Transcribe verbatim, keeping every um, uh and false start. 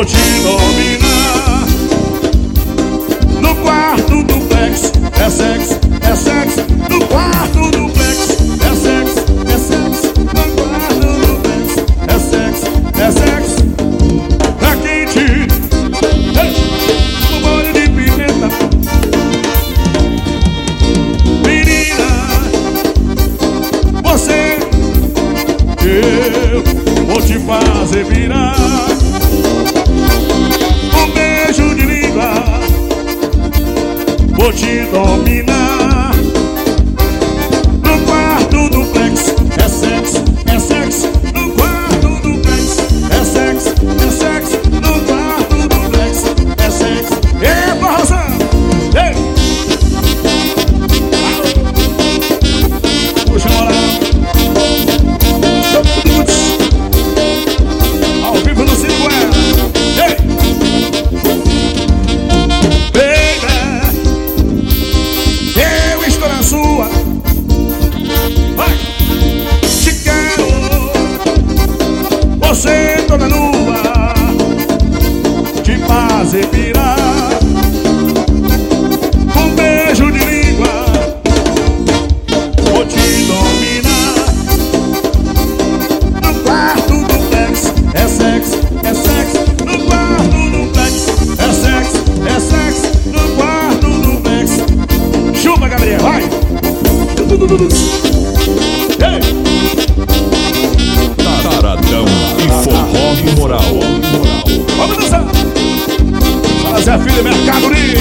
vou te dominar. No quarto duplex, é sexo, é sexo. No quarto duplex, é sexo, é sexo. No quarto duplex, é sexo, é sexo. Tá quente, hey, no molho de pimenta. Menina, você, eu vou te fazer virar. Um beijo de língua, vou te dominar. No quarto duplex, é sexo, é sexo. No quarto duplex, é sexo, é sexo. No quarto duplex, é sexo. Epa, Rosa! Ei! Puxa a moral. Ao vivo no Cine Goiás. Ei! Baby, eu estou na sua. Vai! Te quero. Você toda nua, te fazer virar. Um beijo de língua, vou te dominar. No quarto duplex, é sexo, é sexo. No quarto duplex, é sexo, é sexo. No quarto duplex. Chupa, Gabriel, vai! Ei! Taradão e forró moral. Vamos dançar! Fala, Zé Filho, Mercado Livre!